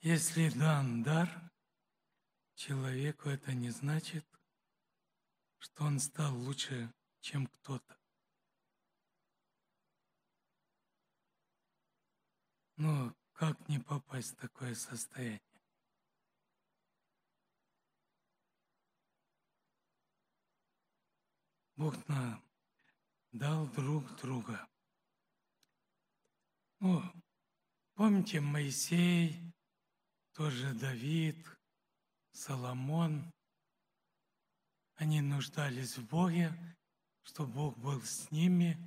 Если дан дар, человеку это не значит, что он стал лучше, чем кто-то. Ну, как не попасть в такое состояние? Бог нам дал друг друга. Ну, помните, Моисей, тоже Давид, Соломон, они нуждались в Боге, что Бог был с ними.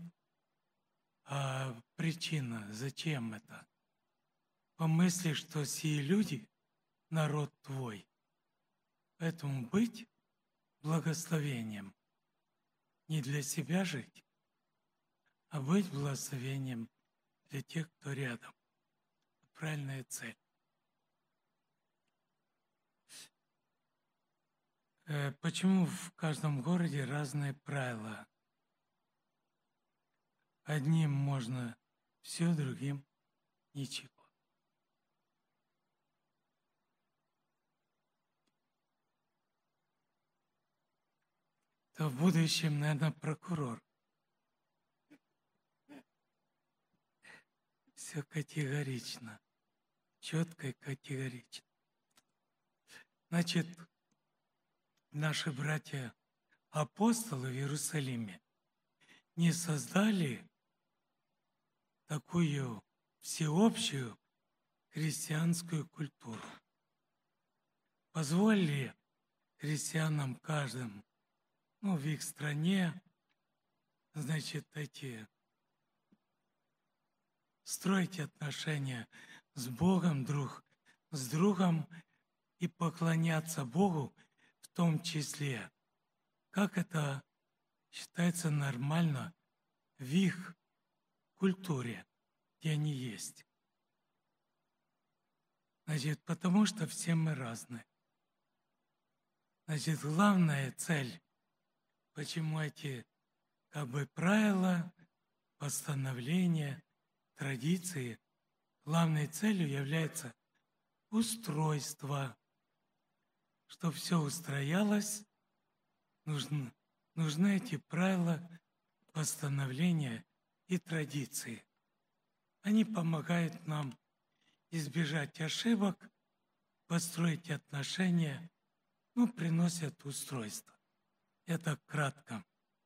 А причина, зачем это? Помысли, что сии люди – народ твой. Поэтому быть благословением, не для себя жить, а быть благословением для тех, кто рядом. Правильная цель. Почему в каждом городе разные правила? Одним можно все, другим ничего. То в будущем, наверное, прокурор. Все категорично, четко и категорично. Значит, наши братья-апостолы в Иерусалиме не создали такую всеобщую христианскую культуру. Позволили христианам каждым, в их стране, значит, строить отношения с Богом друг с другом и поклоняться Богу в том числе, как это считается нормально в их культуре, где они есть. Значит, потому что все мы разные. Значит, главная цель, почему эти правила, постановления, традиции, главной целью является устройство. Чтобы все устроялось, нужны эти правила, постановления и традиции. Они помогают нам избежать ошибок, построить отношения, приносят устройство. Это кратко.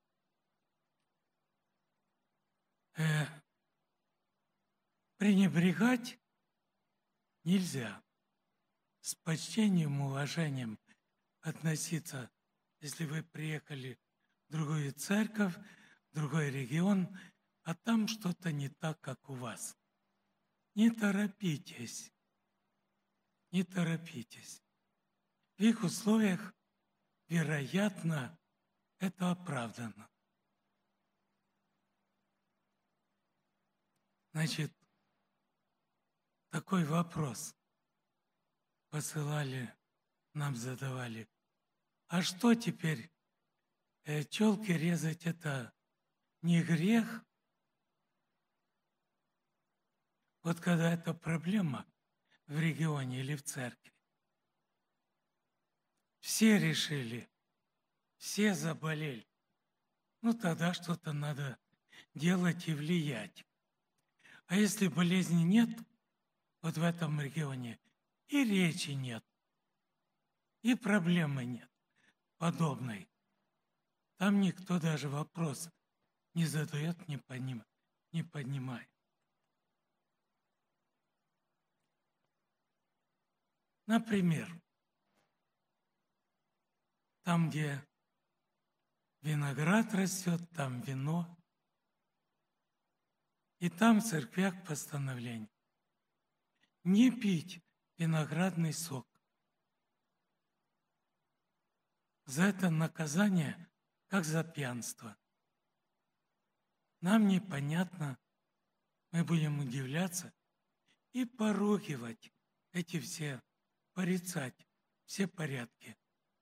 Пренебрегать нельзя. С почтением, уважением относиться, если вы приехали в другую церковь, в другой регион, а там что-то не так, как у вас. Не торопитесь. Не торопитесь. В их условиях, вероятно, это оправдано. Значит, такой вопрос посылали, нам задавали. А что теперь? Челки резать это не грех? Вот когда это проблема в регионе или в церкви, все решили, все заболели. Тогда что-то надо делать и влиять. А если болезни нет, вот в этом регионе, и речи нет, и проблемы нет подобной. Там никто даже вопрос не задает, не поднимает. Например, там, где виноград растет, там вино, и там в церквях постановление не пить виноградный сок. За это наказание, как за пьянство. Нам непонятно, мы будем удивляться и поругивать эти все, порицать все порядки.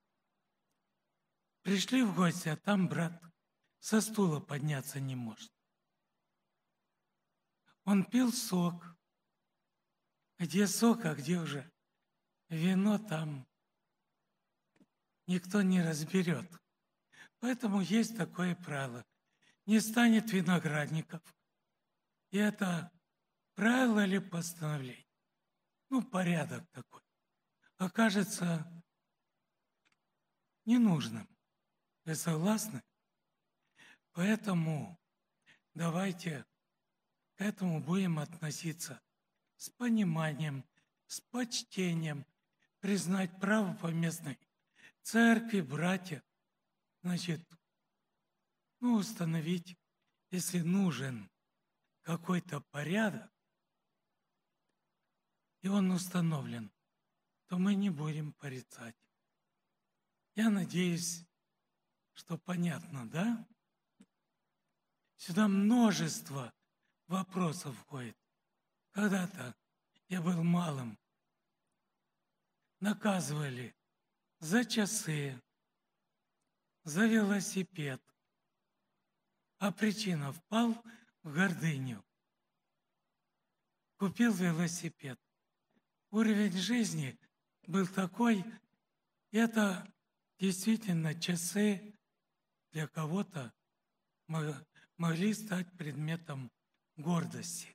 Пришли в гости, а там брат со стула подняться не может. Он пил сок. Где сок, а где уже вино там никто не разберет. Поэтому есть такое правило. Не станет виноградников. И это правило или постановление? Порядок такой. Окажется ненужным. Вы согласны? Поэтому давайте к этому будем относиться с пониманием, с почтением, признать право поместной церкви, братьев. Значит, установить, если нужен какой-то порядок, и он установлен, то мы не будем порицать. Я надеюсь, что понятно, да? Сюда множество вопросов входит. Когда-то я был малым. Наказывали за часы, за велосипед. А причина — впал в гордыню. Купил велосипед. Уровень жизни был такой, это действительно часы для кого-то могли стать предметом гордости.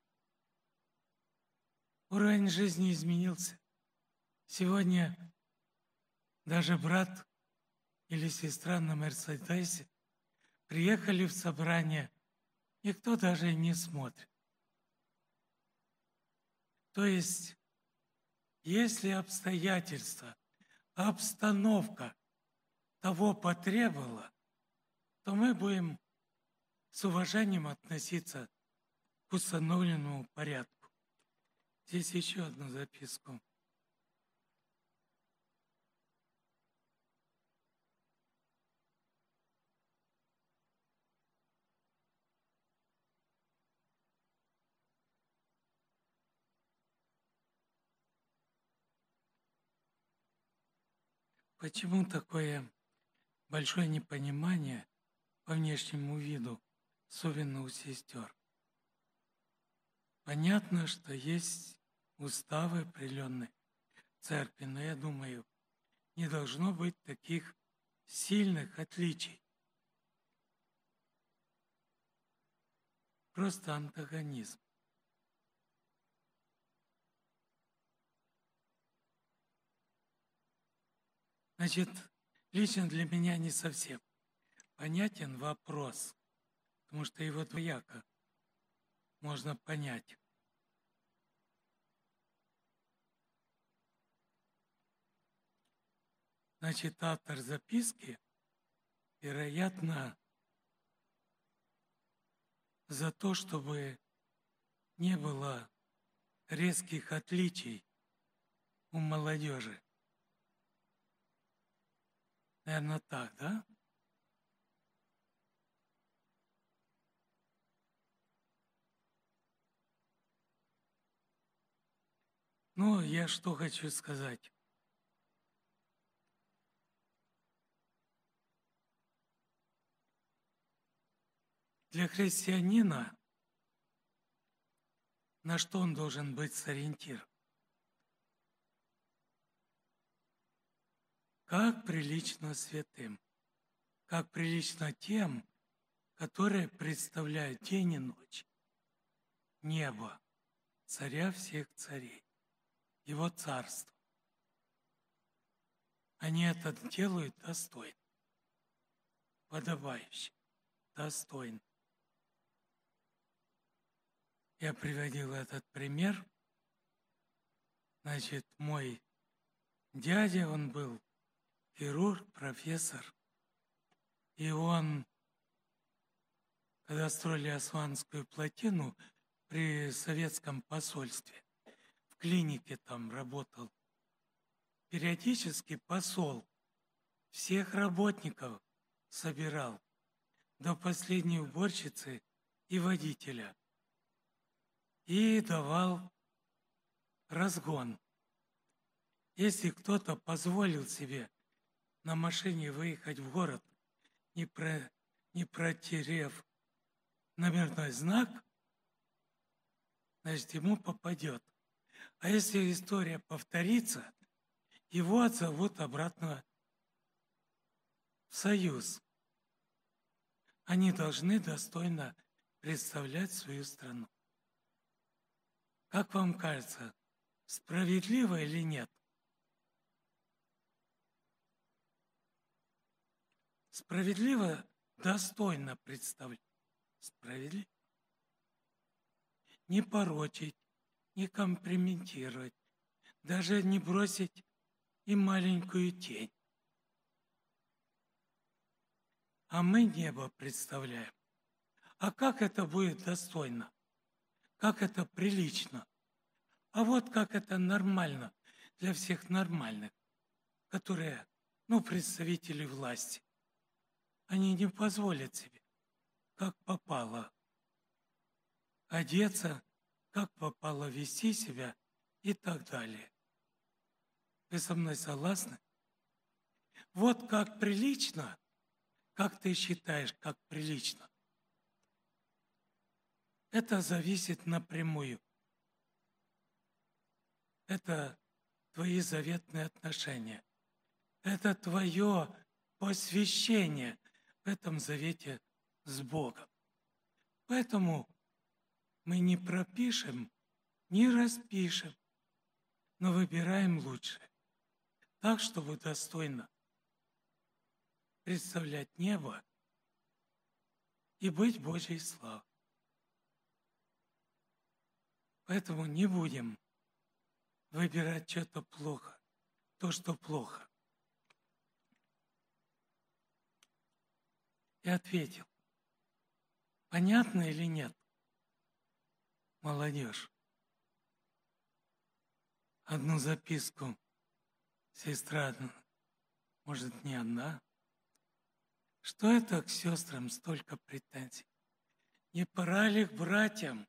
Уровень жизни изменился. Сегодня даже брат или сестра на Мерседесе приехали в собрание, никто даже не смотрит. То есть, если обстоятельства, обстановка того потребовала, то мы будем с уважением относиться к установленному порядку. Здесь еще одну записку. Почему такое большое непонимание по внешнему виду, особенно у сестер? Понятно, что есть уставы определенные церкви, но я думаю, не должно быть таких сильных отличий. Просто антагонизм. Значит, лично для меня не совсем понятен вопрос, потому что его двояко можно понять. Значит, автор записки, вероятно, за то, чтобы не было резких отличий у молодежи. Наверное, так, да? Я что хочу сказать. Для христианина на что он должен быть сориентирован? Как прилично святым, как прилично тем, которые представляют день и ночь, небо, царя всех царей, его царство. Они это делают достойно, подобающе, достойно. Я приводил этот пример. Значит, мой дядя, он был хирург, профессор, и он, когда строили Асуанскую плотину при советском посольстве, в клинике там работал, периодически посол всех работников собирал, до последней уборщицы и водителя, и давал разгон. Если кто-то позволил себе на машине выехать в город, не протерев номерной знак, значит, ему попадет. А если история повторится, его отзовут обратно в союз. Они должны достойно представлять свою страну. Как вам кажется, справедливо или нет? Справедливо, достойно представлять. Справедливо. Не порочить, не компрометировать, даже не бросить им маленькую тень. А мы небо представляем. А как это будет достойно? Как это прилично? А вот как это нормально для всех нормальных, которые, представители власти. Они не позволят себе, как попало, одеться, как попало вести себя и так далее. Вы со мной согласны? Вот как прилично, как ты считаешь, как прилично, это зависит напрямую. Это твои заветные отношения. Это твое посвящение в этом завете с Богом. Поэтому мы не пропишем, не распишем, но выбираем лучшее. Так, чтобы достойно представлять небо и быть Божьей славой. Поэтому не будем выбирать что-то плохо, то, что плохо. И ответил, понятно или нет, молодежь? Одну записку сестра, может, не одна. Что это к сестрам столько претензий? Не пора ли к братьям?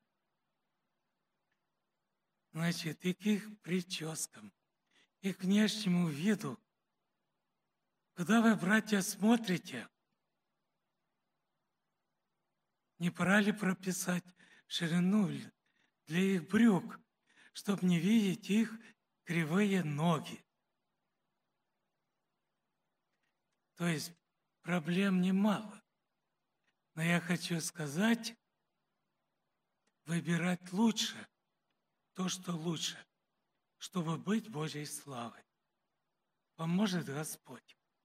Значит, и к их прическам, и к внешнему виду. Когда вы, братья, смотрите, не пора ли прописать ширину для их брюк, чтобы не видеть их кривые ноги? То есть проблем немало. Но я хочу сказать, выбирать лучше то, что лучше, чтобы быть Божьей славой. Поможет Господь.